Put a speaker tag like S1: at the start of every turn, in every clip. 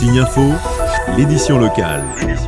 S1: Tignes Info, l'édition locale.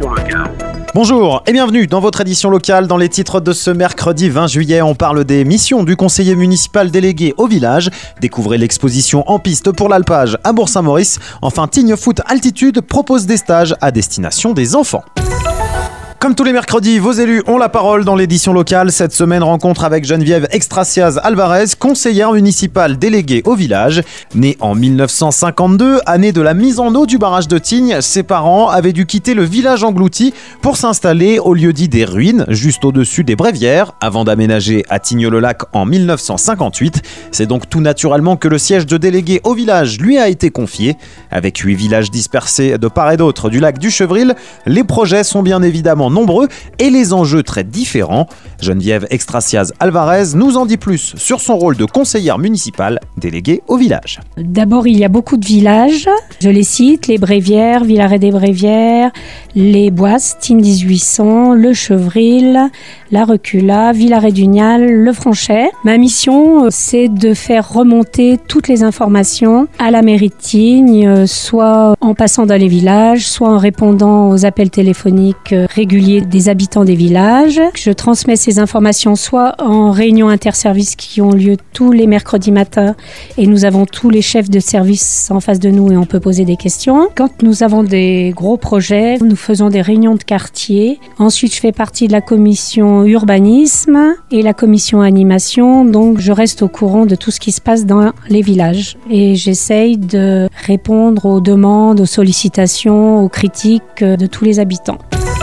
S2: Bonjour et bienvenue dans votre édition locale. Dans les titres de ce mercredi 20 juillet, on parle des missions du conseiller municipal délégué au village. Découvrez l'exposition en piste pour l'alpage à Bourg-Saint-Maurice. Enfin, Tignes Foot Altitude propose des stages à destination des enfants. Comme tous les mercredis, vos élus ont la parole dans l'édition locale. Cette semaine, rencontre avec Geneviève Extraciaz Alvarez, conseillère municipale déléguée au village. Née en 1952, année de la mise en eau du barrage de Tignes, ses parents avaient dû quitter le village englouti pour s'installer au lieu-dit des Ruines, juste au-dessus des Brévières, avant d'aménager à Tignes-le-Lac en 1958. C'est donc tout naturellement que le siège de délégué au village lui a été confié. Avec 8 villages dispersés de part et d'autre du lac du Chevril, les projets sont bien évidemment nombreux et les enjeux très différents. Geneviève Extraciaz Alvarez nous en dit plus sur son rôle de conseillère municipale déléguée au village.
S3: D'abord, il y a beaucoup de villages. Je les cite, les Brévières, Villaret des Brévières, les Boisses, Tignes 1800, le Chevril, la Recula, Villaret du Nial, le Franchet. Ma mission, c'est de faire remonter toutes les informations à la mairie de Tignes, soit en passant dans les villages, soit en répondant aux appels téléphoniques réguliers des habitants des villages. Je transmets ces informations soit en réunions interservices qui ont lieu tous les mercredis matins et nous avons tous les chefs de service en face de nous et on peut poser des questions. Quand nous avons des gros projets, nous faisons des réunions de quartier. Ensuite, je fais partie de la commission urbanisme et la commission animation, donc je reste au courant de tout ce qui se passe dans les villages et j'essaye de répondre aux demandes, aux sollicitations, aux critiques de tous les habitants.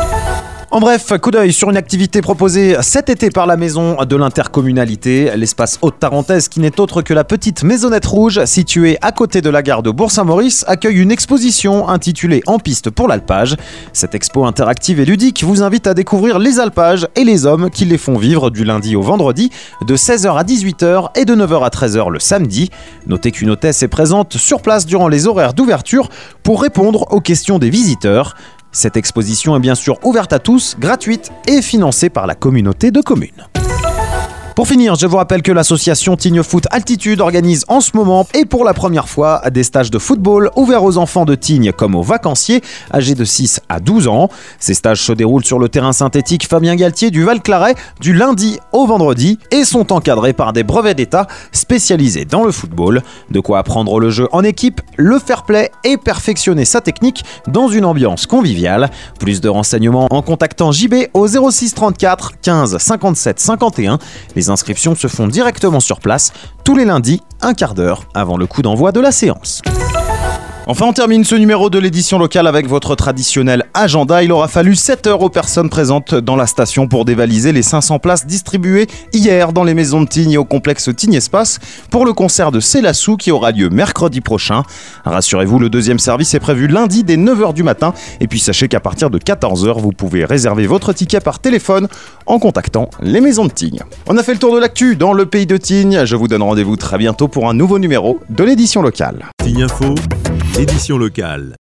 S2: En bref, coup d'œil sur une activité proposée cet été par la maison de l'intercommunalité, l'espace Haute-Tarentaise, qui n'est autre que la petite Maisonnette Rouge, située à côté de la gare de Bourg-Saint-Maurice, accueille une exposition intitulée En piste pour l'alpage. Cette expo interactive et ludique vous invite à découvrir les alpages et les hommes qui les font vivre du lundi au vendredi, de 16h à 18h et de 9h à 13h le samedi. Notez qu'une hôtesse est présente sur place durant les horaires d'ouverture pour répondre aux questions des visiteurs. Cette exposition est bien sûr ouverte à tous, gratuite et financée par la communauté de communes. Pour finir, je vous rappelle que l'association Tignes Foot Altitude organise en ce moment et pour la première fois des stages de football ouverts aux enfants de Tignes comme aux vacanciers âgés de 6 à 12 ans. Ces stages se déroulent sur le terrain synthétique Fabien Galtier du Val-Claret du lundi au vendredi et sont encadrés par des brevets d'État spécialisés dans le football. De quoi apprendre le jeu en équipe, le fair play et perfectionner sa technique dans une ambiance conviviale. Plus de renseignements en contactant JB au 06 34 15 57 51. Les inscriptions se font directement sur place, tous les lundis, un quart d'heure avant le coup d'envoi de la séance. Enfin, on termine ce numéro de l'édition locale avec votre traditionnel agenda. Il aura fallu 7 heures aux personnes présentes dans la station pour dévaliser les 500 places distribuées hier dans les maisons de Tignes et au complexe Tignes Espace pour le concert de Célassou qui aura lieu mercredi prochain. Rassurez-vous, le deuxième service est prévu lundi dès 9h du matin. Et puis sachez qu'à partir de 14h, vous pouvez réserver votre ticket par téléphone en contactant les maisons de Tignes. On a fait le tour de l'actu dans le pays de Tignes. Je vous donne rendez-vous très bientôt pour un nouveau numéro de l'édition locale.
S1: Tignes Info, l'édition locale.